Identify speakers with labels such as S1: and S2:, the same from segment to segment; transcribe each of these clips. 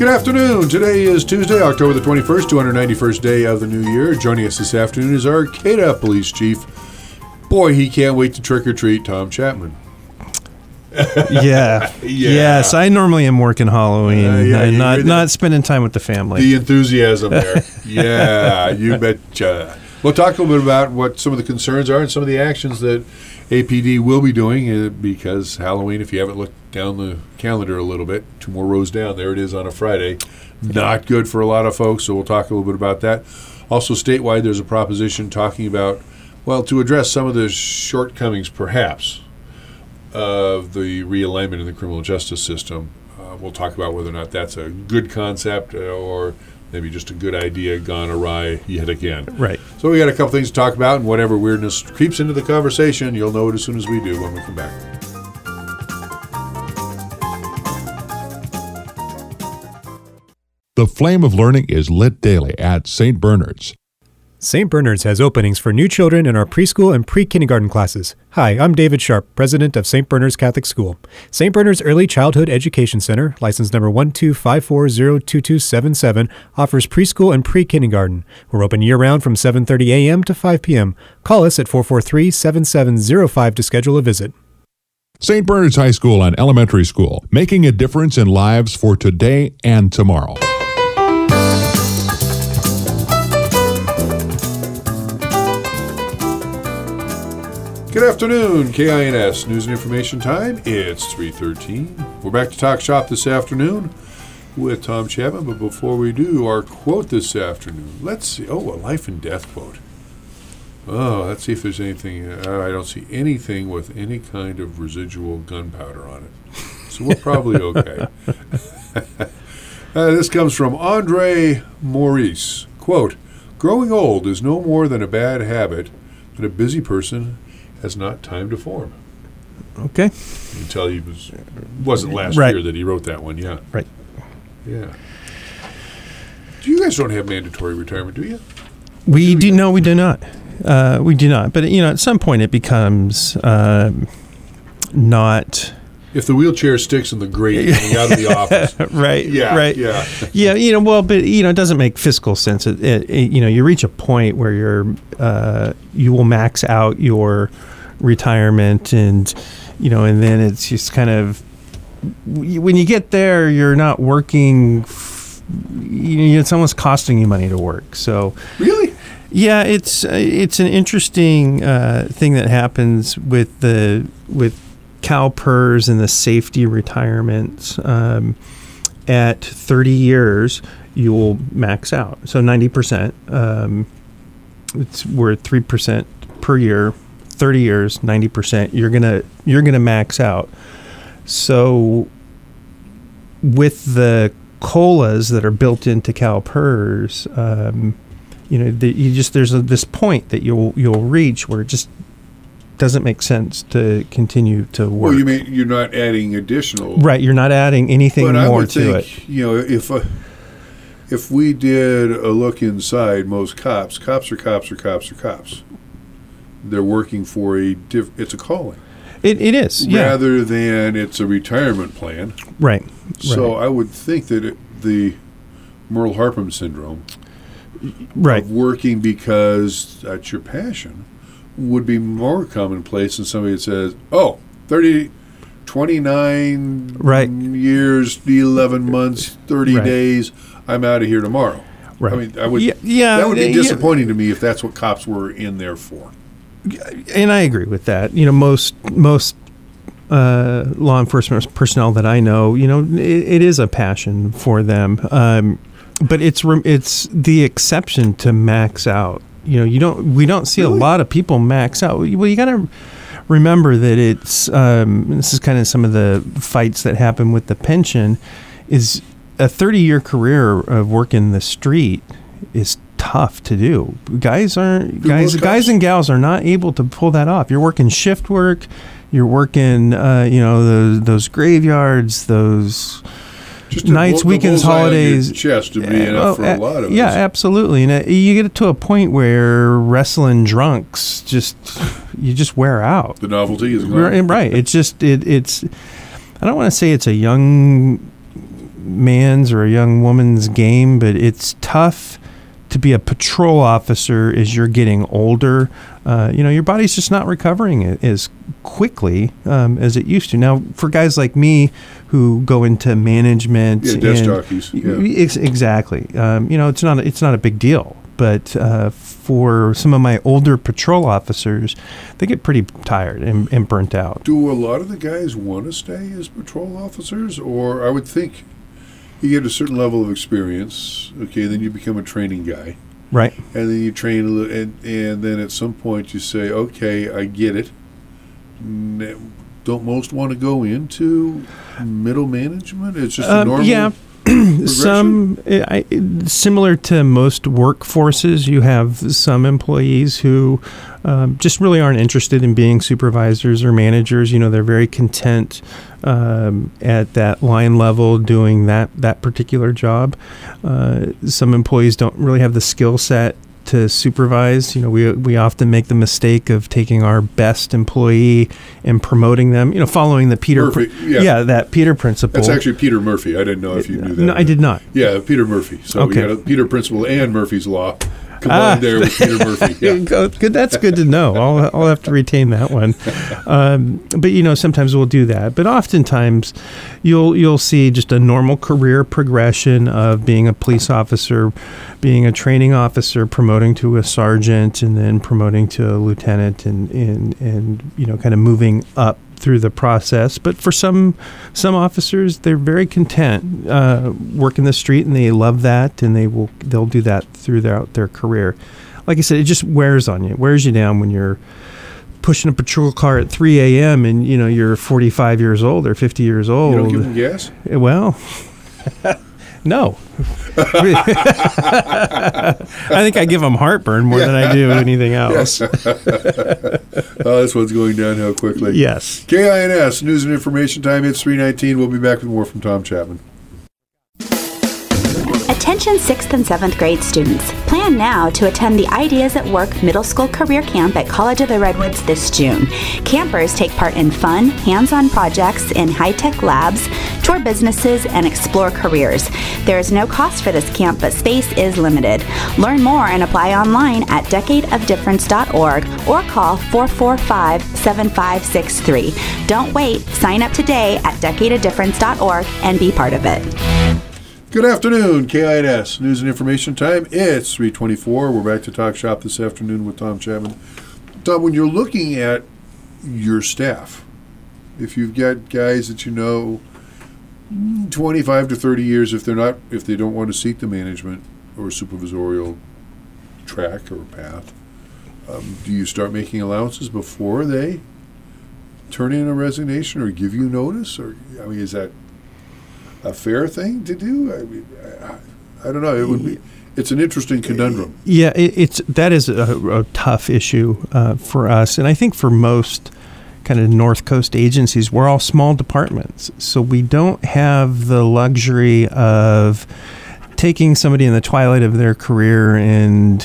S1: Good afternoon. Today is Tuesday, October the 21st, 291st day of the new year. Joining us this afternoon is our Arcata Police Chief. Boy, he can't wait to trick or treat, Tom Chapman.
S2: Yeah. Yes, I normally am working Halloween and not spending time with the family.
S1: The enthusiasm there. Yeah, you betcha. We'll talk a little bit about what some of the concerns are and some of the actions that APD will be doing because Halloween, if you haven't looked down the calendar a little bit, 2 more rows down, there it is on a Friday. Not good for a lot of folks, so we'll talk a little bit about that. Also, statewide, there's a proposition talking about, well, to address some of the shortcomings, perhaps, of the realignment in the criminal justice system. We'll talk about whether or not that's a good concept or maybe just a good idea gone awry yet again.
S2: Right.
S1: So we got a couple things to talk about, and whatever weirdness creeps into the conversation, you'll know it as soon as we do when we come back.
S3: The flame of learning is lit daily at St. Bernard's.
S4: St. Bernard's has openings for new children in our preschool and pre-kindergarten classes. Hi, I'm David Sharp, president of St. Bernard's Catholic School. St. Bernard's Early Childhood Education Center, license number 125402277, offers preschool and pre-kindergarten. We're open year-round from 7:30 a.m. to 5 p.m. Call us at 443-7705 to schedule a visit.
S3: St. Bernard's High School and Elementary School, making a difference in lives for today and tomorrow.
S1: Good afternoon, KINS News and Information Time. It's 3:13. We're back to Talk Shop this afternoon with Tom Chapman, but before we do, our quote this afternoon. Let's see. Oh, a life and death quote. Oh, let's see if there's anything. I don't see anything with any kind of residual gunpowder on it. So we're probably okay. This comes from Andre Maurice. Quote, "Growing old is no more than a bad habit that a busy person has not time to form."
S2: Okay.
S1: You can tell he wasn't last year that he wrote that one, yeah.
S2: Right.
S1: Yeah. You guys don't have mandatory retirement, do you?
S2: We do not. We do not. But, at some point it becomes not...
S1: If the wheelchair sticks in the grate coming out of the office.
S2: Right.
S1: Yeah.
S2: Right.
S1: Yeah.
S2: Yeah. It doesn't make fiscal sense. You reach a point where you will max out your retirement and then it's just kind of, when you get there, you're not working, it's almost costing you money to work. So
S1: really? Yeah,
S2: it's an interesting thing that happens with CalPERS and the safety retirements. At 30 years, you will max out. So 90%. We're at 3% per year. 30 years, 90%. You're gonna max out. So with the COLAs that are built into CalPERS, there's this point that you'll reach where it just doesn't make sense to continue to work.
S1: Well, you mean you're not adding additional...
S2: Right, you're not adding anything more to it.
S1: If we did a look inside most cops are cops. They're working for it's a calling.
S2: It is, yeah.
S1: Rather than it's a retirement plan.
S2: Right.
S1: So I would think that the Merle Harpham syndrome of working because that's your passion would be more commonplace than somebody that says, 29 years, 11 months, 30 days, I'm out of here tomorrow.
S2: Right.
S1: I mean, that would be disappointing to me if that's what cops were in there for.
S2: And I agree with that. Most law enforcement personnel that I know, it is a passion for them. But it's the exception to max out. We don't see a lot of people max out. Well, you got to remember that it's this is kind of some of the fights that happen with the pension. Is a 30-year career of working the street is tough to do. Guys and gals are not able to pull that off. You're working shift work. You're working those graveyards, those just nights, weekends, holidays.
S1: Chest to be enough for a lot of us.
S2: Yeah, absolutely. And you get to a point where wrestling drunks you just wear out.
S1: The novelty is gone.
S2: Right. It's just it's. I don't want to say it's a young man's or a young woman's game, but it's tough to be a patrol officer as you're getting older. Your body's just not recovering as quickly as it used to. Now, for guys like me who go into management,
S1: desk jockeys,
S2: exactly. It's not a big deal. But for some of my older patrol officers, they get pretty tired and burnt out.
S1: Do a lot of the guys want to stay as patrol officers? Or I would think you get a certain level of experience, okay, then you become a training guy.
S2: Right.
S1: And then you train a little, and then at some point you say, okay, I get it. Don't most want to go into middle management? It's just a normal...
S2: Yeah. Similar to most workforces, you have some employees who just really aren't interested in being supervisors or managers. They're very content at that line level doing that particular job. Some employees don't really have the skill set to supervise. We often make the mistake of taking our best employee and promoting them, following the Peter
S1: Murphy,
S2: that Peter principle.
S1: That's actually Peter Murphy. I didn't know if you knew that.
S2: No, I did not.
S1: Yeah, Peter Murphy. So
S2: okay.
S1: We got a Peter principle and Murphy's Law combined there with Peter Murphy. Yeah.
S2: Good. That's good to know. I'll have to retain that one. But sometimes we'll do that. But oftentimes, you'll see just a normal career progression of being a police officer, being a training officer, promoting to a sergeant, and then promoting to a lieutenant, and kind of moving up through the process. But for some officers, they're very content working the street, and they love that, and they'll do that throughout their career. Like I said, it just wears on you. It wears you down when you're pushing a patrol car at 3 a.m. and you're 45 years old or 50 years old.
S1: You don't give them gas?
S2: Well, no. I think I give them heartburn more than I do anything else.
S1: This one's going downhill quickly.
S2: Yes.
S1: KINS, News and Information Time. It's 3:19. We'll be back with more from Tom Chapman.
S5: Attention 6th and 7th grade students. Plan now to attend the Ideas at Work Middle School Career Camp at College of the Redwoods this June. Campers take part in fun, hands-on projects in high-tech labs, tour businesses, and explore careers. There is no cost for this camp, but space is limited. Learn more and apply online at decadeofdifference.org or call 445-7563. Don't wait. Sign up today at decadeofdifference.org and be part of it.
S1: Good afternoon, KINS, News and Information Time. It's 3:24. We're back to Talk Shop this afternoon with Tom Chapman. Tom, when you're looking at your staff, if you've got guys that 25 to 30 years, if they don't want to seek the management or supervisorial track or path, do you start making allowances before they turn in a resignation or give you notice? Or is that a fair thing to do? I don't know. It would be. It's an interesting conundrum.
S2: Yeah, that is a tough issue for us, and I think for most kind of North Coast agencies, we're all small departments, so we don't have the luxury of taking somebody in the twilight of their career and,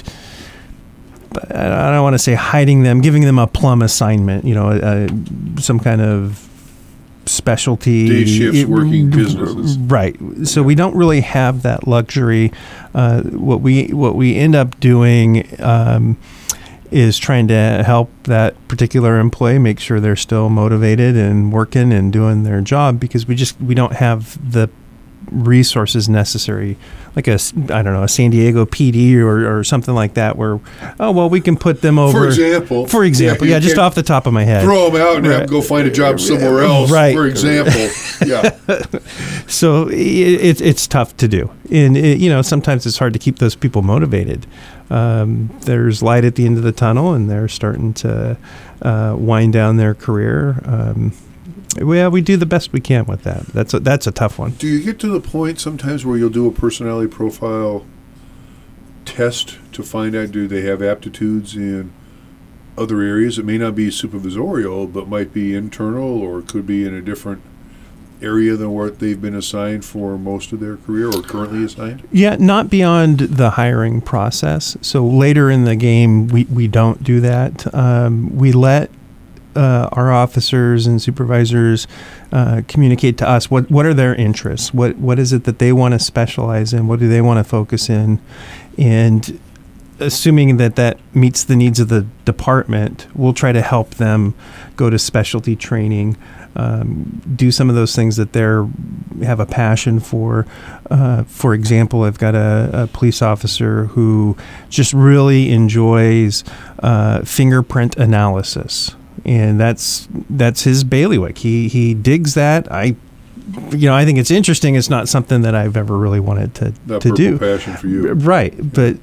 S2: I don't want to say hiding them, giving them a plum assignment, some kind of specialty.
S1: Day shifts, working businesses.
S2: Right. So we don't really have that luxury. What we end up doing is trying to help that particular employee make sure they're still motivated and working and doing their job, because we don't have the resources necessary, like a San Diego PD or something like that, where we can put them over. For example, just off the top of my head,
S1: throw them out and have them go find a job somewhere else.
S2: Right.
S1: For example, yeah.
S2: So it's tough to do, and sometimes it's hard to keep those people motivated. There's light at the end of the tunnel, and they're starting to wind down their career. We do the best we can with that. That's a tough one.
S1: Do you get to the point sometimes where you'll do a personality profile test to find out, do they have aptitudes in other areas? It may not be supervisorial, but might be internal, or could be in a different area than what they've been assigned for most of their career or currently assigned?
S2: Yeah, not beyond the hiring process. So later in the game, we don't do that. We let our officers and supervisors communicate to us what are their interests, what is it that they want to specialize in, what do they want to focus in, and assuming that meets the needs of the department, we'll try to help them go to specialty training, do some of those things that they have a passion for. For example, I've got a police officer who just really enjoys fingerprint analysis, and that's his bailiwick. He digs that. I think it's interesting. It's not something that I've ever really wanted to do.
S1: Passion for you,
S2: right? But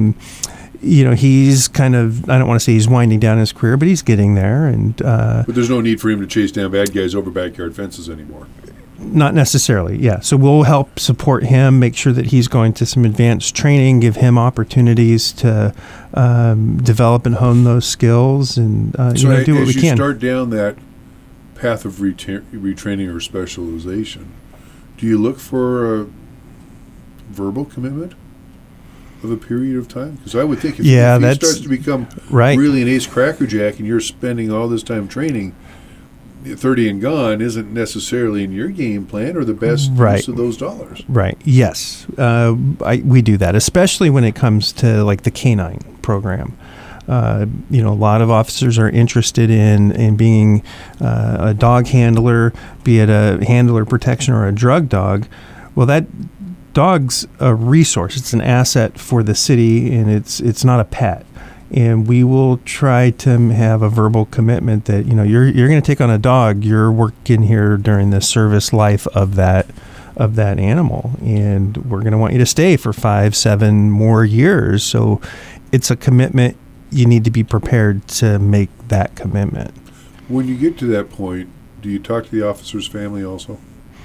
S2: he's kind of, I don't want to say he's winding down his career, but he's getting there. And
S1: but there's no need for him to chase down bad guys over backyard fences anymore.
S2: Not necessarily, yeah. So we'll help support him, make sure that he's going to some advanced training, give him opportunities to develop and hone those skills, and do what we
S1: as you
S2: can.
S1: Start down that path of retraining or specialization, do you look for a verbal commitment of a period of time? Because I would think if he starts to become really an ace crackerjack and you're spending all this time training, 30 and gone isn't necessarily in your game plan or the best use of those dollars.
S2: Right. Yes. We do that, especially when it comes to like the canine program. A lot of officers are interested in being a dog handler, be it a handler protection or a drug dog. Well, that dog's a resource. It's an asset for the city, and it's not a pet. And we will try to have a verbal commitment that you're going to take on a dog. You're working here during the service life of that animal, and we're going to want you to stay for 5-7 more years. So it's a commitment. You need to be prepared to make that commitment.
S1: When you get to that point, do you talk to the officer's family also?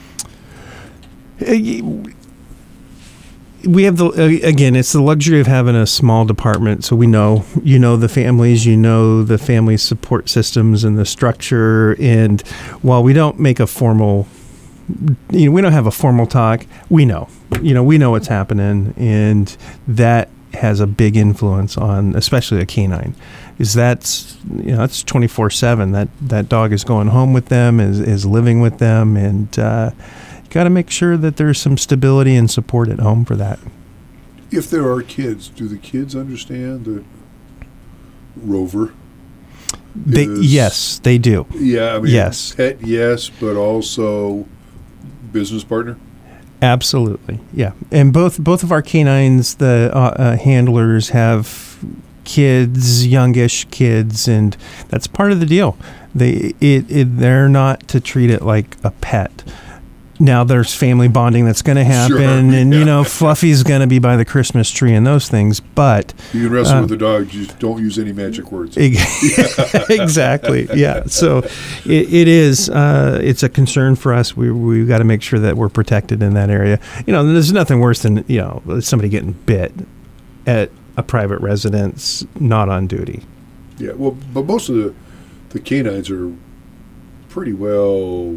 S2: We have it's the luxury of having a small department, so we know the families, the family support systems and the structure. And while we don't make a formal, we don't have a formal talk, we know what's happening, and that has a big influence on, especially a canine, is that's 24/7. That dog is going home with them, is living with them, and got to make sure that there's some stability and support at home for that.
S1: If there are kids, do the kids understand that Rover
S2: yes, they do.
S1: Yeah, I mean,
S2: yes.
S1: Pet, yes, but also business partner?
S2: Absolutely, yeah. And both of our canines, the handlers, have kids, youngish kids, and that's part of the deal. They're not to treat it like a pet. Now there's family bonding that's going to happen, and Fluffy's going to be by the Christmas tree and those things. But
S1: you can wrestle with the dog. Just don't use any magic words.
S2: Exactly. Yeah. So it is. It's a concern for us. We've got to make sure that we're protected in that area. There's nothing worse than somebody getting bit at a private residence, not on duty.
S1: Yeah. Well, but most of the canines are pretty well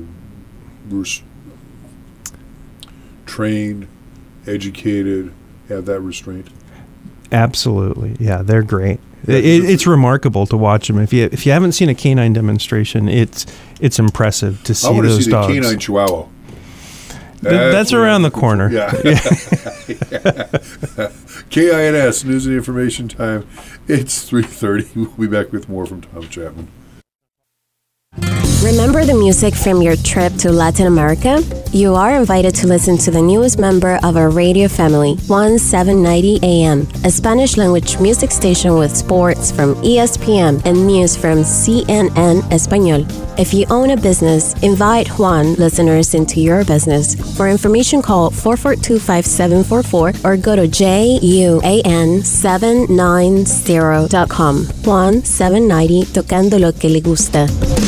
S1: trained, educated, have that restraint.
S2: Absolutely, yeah, they're great. It's remarkable to watch them. If you haven't seen a canine demonstration, it's impressive to see those dogs.
S1: I want to see the canine chihuahua.
S2: That's around the corner.
S1: Yeah. KINS News and Information Time. It's 3:30. We'll be back with more from Tom Chapman.
S6: Remember the music from your trip to Latin America? You are invited to listen to the newest member of our radio family, 1790 AM, a Spanish-language music station with sports from ESPN and news from CNN Español. If you own a business, invite Juan listeners into your business. For information, call 442-5744 or go to JUAN790.com. Juan 790, tocando lo que le gusta.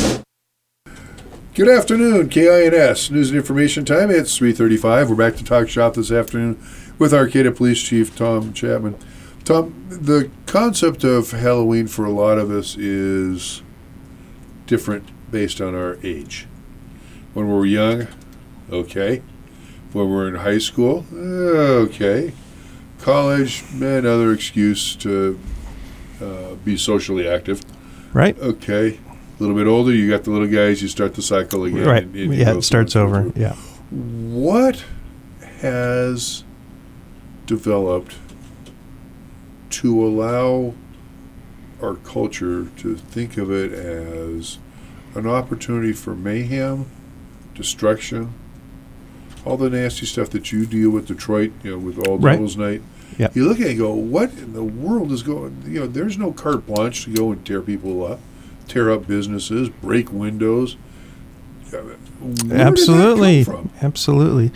S1: Good afternoon, KINS News and Information Time. It's 3:35. We're back to Talk Shop this afternoon with Arcata Police Chief Tom Chapman. Tom, the concept of Halloween for a lot of us is different based on our age. When we're young, okay. When we're in high school, okay. College, another excuse to be socially active.
S2: Right.
S1: Okay. A little bit older, you got the little guys, you start the cycle again.
S2: Right.
S1: And you
S2: Yeah,
S1: go
S2: it starts
S1: through
S2: over.
S1: and through.
S2: Yeah.
S1: What has developed to allow our culture to think of it as an opportunity for mayhem, destruction, all the nasty stuff that you deal with, Detroit, with All
S2: Right.
S1: Devil's Night?
S2: Yeah.
S1: You look at it and go, what in the world is going, there's no carte blanche to go and tear people up, tear up businesses, break windows. Where
S2: Absolutely.
S1: did that come from?
S2: Absolutely.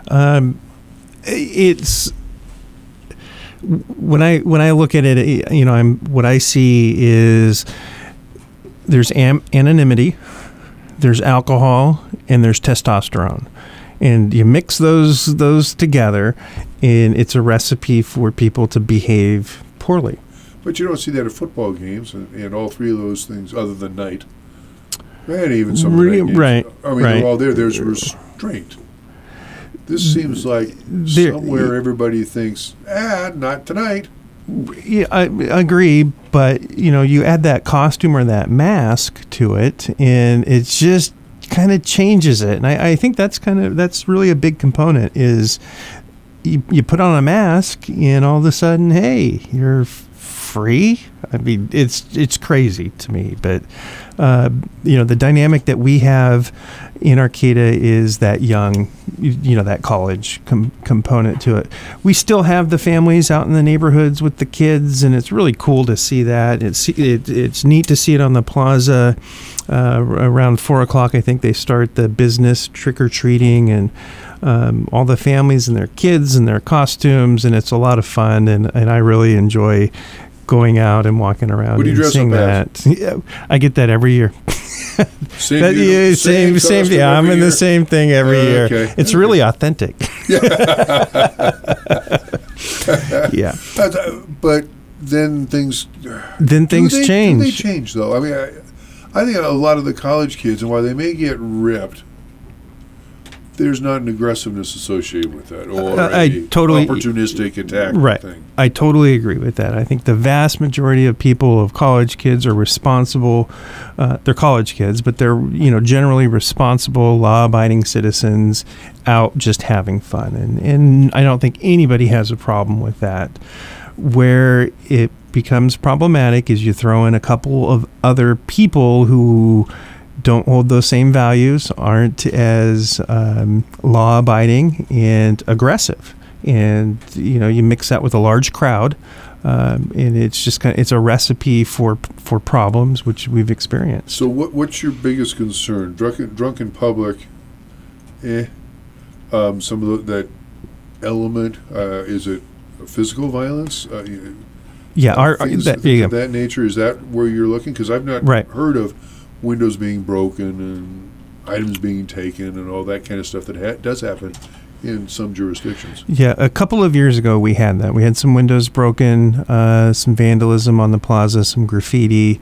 S2: It's when I look at it, what I see is there's anonymity, there's alcohol, and there's testosterone. And you mix those together, and it's a recipe for people to behave poorly.
S1: But you don't see that at football games, and all three of those things, other than night, and even some of the night games.
S2: Right,
S1: I mean,
S2: right.
S1: they're all there. There's restraint. This seems like somewhere everybody thinks, not tonight.
S2: Yeah, I agree, but you add that costume or that mask to it, and it's just kind of changes it. And I think that's really a big component is you put on a mask and all of a sudden, hey, you're free. I mean, it's crazy to me, but the dynamic that we have in Arcata is that young, that college component to it. We still have the families out in the neighborhoods with the kids, and it's really cool to see that. It's neat to see it on the plaza. Around 4:00, I think they start the business trick-or-treating, and all the families and their kids and their costumes, and it's a lot of fun, and I really enjoy going out and walking around
S1: What do you
S2: and
S1: dress
S2: seeing
S1: up
S2: that. Yeah, I get that every year.
S1: Same
S2: Same. Yeah, I'm in the same thing every year.
S1: Okay.
S2: It's really authentic. Yeah.
S1: But then things
S2: change.
S1: Do they change, though? I mean, I think a lot of the college kids, and while they may get ripped, there's not an aggressiveness associated with that, or opportunistic attack
S2: right.
S1: thing.
S2: I totally agree with that. I think the vast majority of college kids are responsible. They're college kids, but they're generally responsible, law-abiding citizens out just having fun, and I don't think anybody has a problem with that. Where it becomes problematic is you throw in a couple of other people who don't hold those same values, aren't as law-abiding and aggressive, and you mix that with a large crowd, and it's just it's a recipe for problems which we've experienced.
S1: So what's your biggest concern? Drunk in public? Some of that element, is it physical violence? Things of that nature. Is that where you're looking? Because I've not heard of windows being broken and items being taken and all that kind of stuff that does happen in some jurisdictions.
S2: Yeah, a couple of years ago we had that. We had some windows broken, some vandalism on the plaza, some graffiti.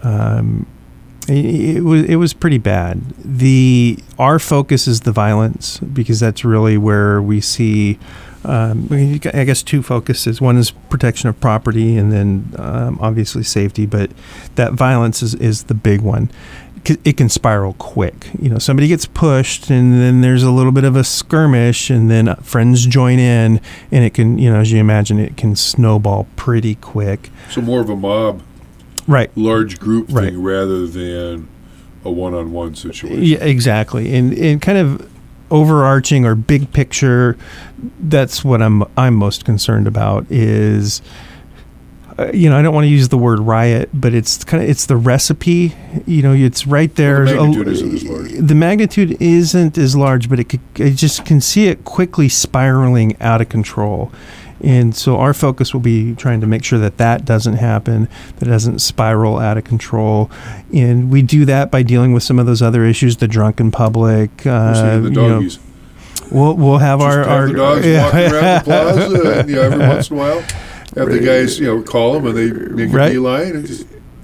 S2: It was pretty bad. Our focus is the violence, because that's really where we see I guess two focuses. One is protection of property, and then obviously safety, but that violence is the big one. It can spiral quick. Somebody gets pushed, and then there's a little bit of a skirmish, and then friends join in, and it can, as you imagine, it can snowball pretty quick.
S1: So more of a mob,
S2: right?
S1: Large group thing rather than a one-on-one situation.
S2: Yeah, exactly. And kind of overarching or big picture, that's what I'm most concerned about is. I don't want to use the word riot, but it's the recipe. It's right there.
S1: Well, the magnitude isn't as large.
S2: The magnitude isn't as large, but I just can see it quickly spiraling out of control. And so our focus will be trying to make sure that doesn't happen, that it doesn't spiral out of control. And we do that by dealing with some of those other issues, the drunken public.
S1: The doggies.
S2: We'll have our
S1: the dogs walking around the plaza, and, every once in a while. Have the guys, call them and they make a beeline.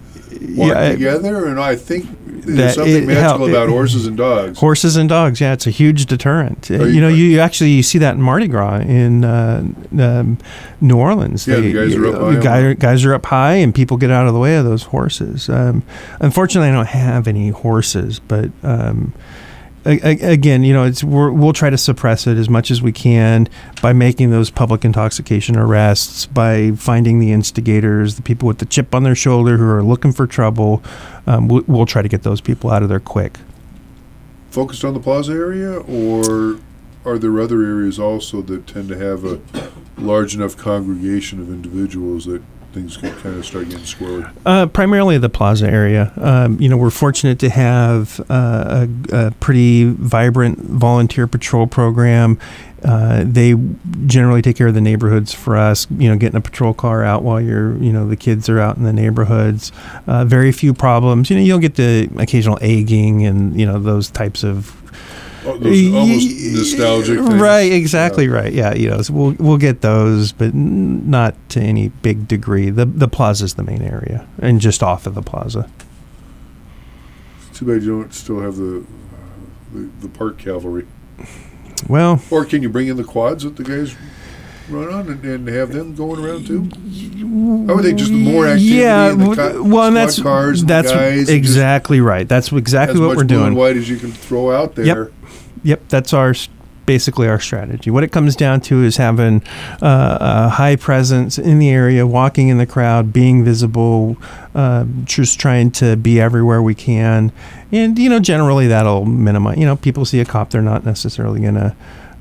S1: walk together, and I think there's
S2: That
S1: something magical about
S2: it-
S1: horses and dogs.
S2: Horses and dogs, yeah, it's a huge deterrent.
S1: Are
S2: You know, you actually see that in Mardi Gras in New Orleans.
S1: Yeah, the guys are up high.
S2: Guys are up high, and people get out of the way of those horses. Unfortunately, I don't have any horses, but again, you know, we'll try to suppress it as much as we can by making those public intoxication arrests, by finding the instigators, the people with the chip on their shoulder who are looking for trouble. We'll try to get those people out of there quick.
S1: Focused on the plaza area, or are there other areas also that tend to have a large enough congregation of individuals that things can kind of start getting squirrely?
S2: Primarily the plaza area. You know, we're fortunate to have a pretty vibrant volunteer patrol program. They generally take care of the neighborhoods for us, you know, getting a patrol car out while the kids are out in the neighborhoods. Very few problems. You know, you'll get the occasional egging and, you know, those types of
S1: Those almost nostalgic things.
S2: Right, exactly right. Yeah, you know, so we'll get those, but not to any big degree. The plaza's the main area, and just off of the plaza.
S1: It's too bad you don't still have the park cavalry.
S2: Well,
S1: or can you bring in the quads that the guys run on and have them going around too? I would think just the more activity.
S2: Yeah,
S1: in the
S2: and that's
S1: cars, and
S2: that's
S1: the guys,
S2: exactly right. That's exactly what we're
S1: As much blue
S2: doing.
S1: and white as you can throw out there.
S2: Yep, that's basically our strategy. What it comes down to is having a high presence in the area, walking in the crowd, being visible, just trying to be everywhere we can. And, you know, generally that'll minimize, you know, people see a cop, they're not necessarily going to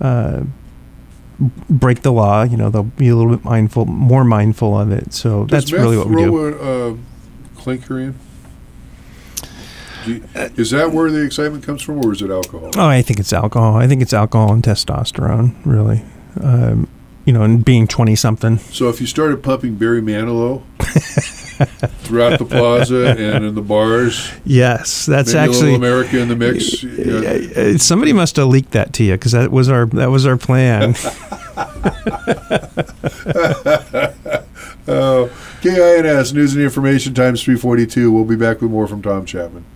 S2: break the law. You know, they'll be a little bit more mindful of it. So that's really what we do.
S1: Does meth throw a clinker in? Is that where the excitement comes from, or is it alcohol?
S2: Oh, I think it's alcohol. I think it's alcohol and testosterone, really. You know, and being 20-something.
S1: So if you started pumping Barry Manilow throughout the plaza and in the bars,
S2: yes, that's
S1: maybe
S2: actually
S1: a little America in the mix.
S2: Somebody must have leaked that to you, because that was our plan.
S1: KINS News and Information Times 342. We'll be back with more from Tom Chapman.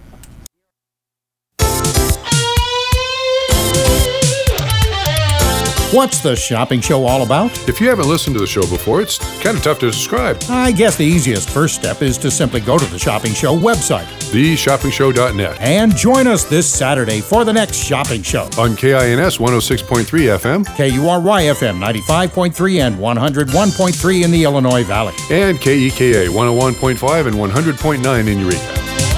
S7: What's the shopping show all about?
S8: If you haven't listened to the show before, it's kind of tough to describe.
S7: I guess the easiest first step is to simply go to the Shopping Show website.
S8: TheShoppingShow.net.
S7: And join us this Saturday for the next shopping show.
S8: On KINS 106.3 FM.
S7: KURY FM 95.3 and 101.3 in the Illinois Valley.
S8: And KEKA 101.5 and 100.9 in Eureka.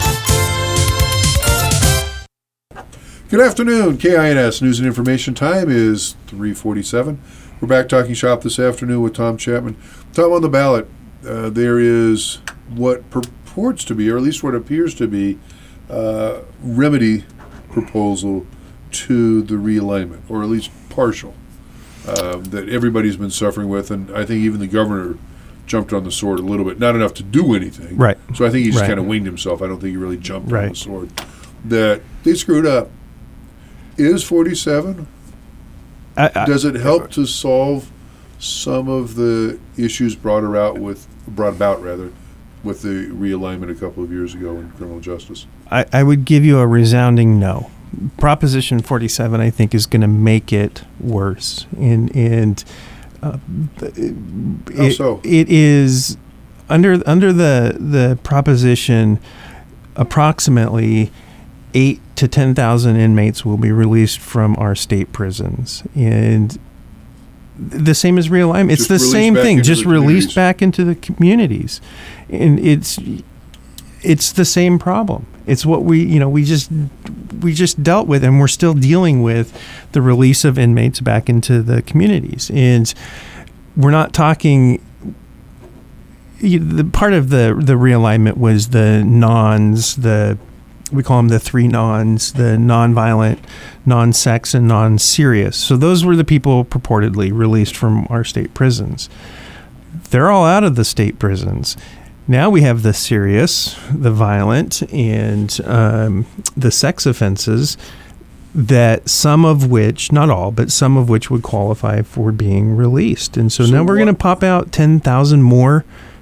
S1: Good afternoon. KINS News and Information Time is 3:47. We're back talking shop this afternoon with Tom Chapman. Tom, on the ballot, there is what purports to be, or at least what appears to be, remedy proposal to the realignment, or at least partial, that everybody's been suffering with, and I think even the governor jumped on the sword a little bit. Not enough to do anything.
S2: Right.
S1: So I think he just
S2: Right.
S1: kind of winged himself. I don't think he really jumped on
S2: Right.
S1: the sword. That they screwed up. Is 47? Does it help to solve some of the issues brought about with the realignment a couple of years ago in criminal justice?
S2: I would give you a resounding no. Proposition 47, I think, is going to make it worse. And
S1: How so?
S2: It is under the proposition, approximately 8 to 10,000 inmates will be released from our state prisons, and the same as realignment. It's
S1: Just
S2: the
S1: released
S2: same
S1: back
S2: thing,
S1: into
S2: just
S1: the
S2: released
S1: communities.
S2: back into the communities, and it's the same problem. It's what we just dealt with, and we're still dealing with the release of inmates back into the communities, and we're not talking. The part of the realignment was the nons, we call them the 3 nons, the nonviolent, non-sex, and non-serious. So those were the people purportedly released from our state prisons. They're all out of the state prisons. Now we have the serious, the violent, and the sex offenses, that some of which, not all, but some of which would qualify for being released. And so now we're going to pop out 10,000 more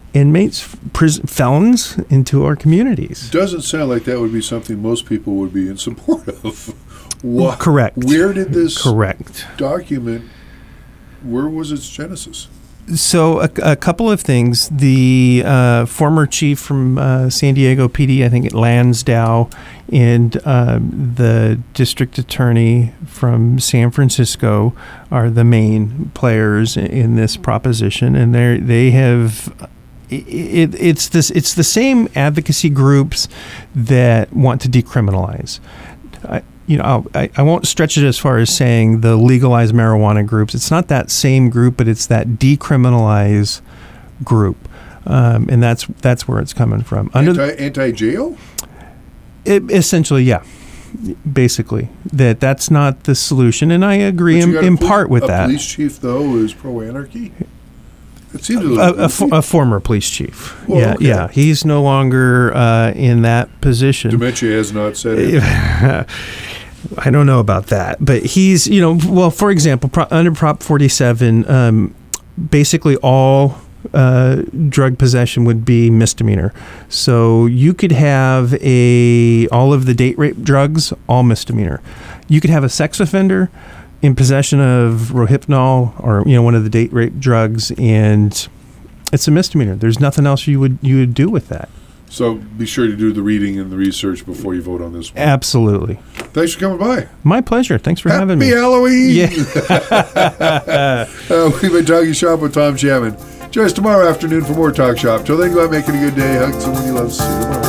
S2: inmates, felons into our communities.
S1: Doesn't sound like that would be something most people would be in support of. What?
S2: Correct.
S1: Where did this
S2: Correct.
S1: document, where was its genesis?
S2: So a couple of things. The former chief from San Diego PD, I think Lansdowne, and the district attorney from San Francisco are the main players in this proposition, and they have. It's the same advocacy groups that want to decriminalize. I won't stretch it as far as saying the legalized marijuana groups. It's not that same group, but it's that decriminalize group, and that's where it's coming from.
S1: Anti-jail?
S2: Essentially, yeah. Basically, that's not the solution, and I agree in part with that.
S1: A police chief, though, is pro-anarchy? It seems a
S2: former police chief.
S1: Well,
S2: yeah,
S1: okay.
S2: yeah. He's no longer in that position.
S1: Dementia has not set in.
S2: I don't know about that, but he's, for example, under Prop 47, basically all drug possession would be misdemeanor. So you could have all of the date rape drugs, all misdemeanor. You could have a sex offender in possession of Rohypnol or one of the date rape drugs, and it's a misdemeanor. There's nothing else you would do with that.
S1: So be sure to do the reading and the research before you vote on this one.
S2: Absolutely.
S1: Thanks for coming by.
S2: My pleasure. Thanks for having me.
S1: Happy Halloween!
S2: Yeah.
S1: We've been talking shop with Tom Chapman. Join us tomorrow afternoon for more Talk Shop. Till then, go out making a good day. Hug someone you love. See you tomorrow.